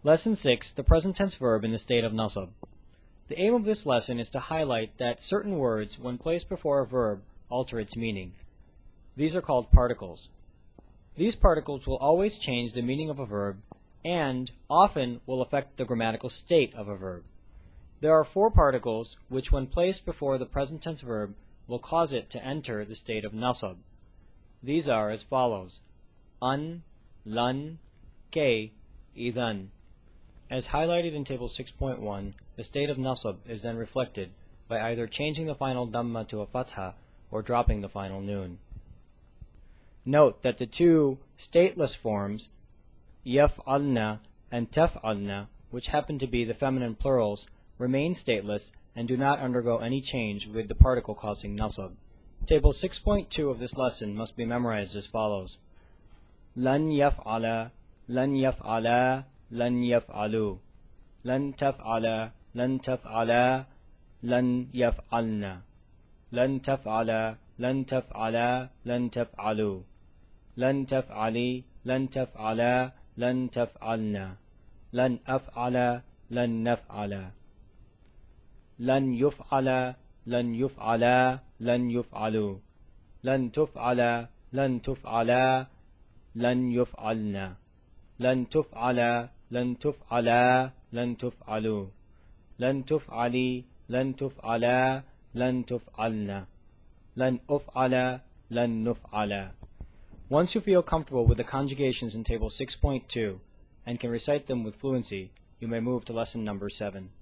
Lesson 6, the present tense verb in the state of nasab. The aim of this lesson is to highlight that certain words, when placed before a verb, alter its meaning. These are called particles. These particles will always change the meaning of a verb and often will affect the grammatical state of a verb. There are 4 particles which, when placed before the present tense verb, will cause it to enter the state of nasab. These are as follows: an, lan, kay, idhan. As highlighted in Table 6.1, the state of nasab is then reflected by either changing the final dhamma to a fatha or dropping the final noon. Note that the 2 stateless forms, yaf'alna and taf'alna, which happen to be the feminine plurals, remain stateless and do not undergo any change with the particle causing nasab. Table 6.2 of this lesson must be memorized as follows: lan yaf'ala, lan yaf'ala, lan yaf'alu, lan taf'ala, lan taf'ala, lan yaf'alna, lan taf'ala, lan taf'ala, lan taf'alu, lan taf'ali, lan taf'ala, lan taf'alna, lan af'ala, lan naf'ala, lan yuf'ala, lan yuf'ala, lan yuf'alu, lan tuf'ala, lan tuf'ala, lan yuf'alna, lan tuf'ala, lan tuf'ala, lan tuf'alu, lan tuf'ali, lan tuf'ala, lan tuf'alna, lan uf'ala, lan nuf'ala. Once you feel comfortable with the conjugations in Table 6.2 and can recite them with fluency, you may move to lesson number 7.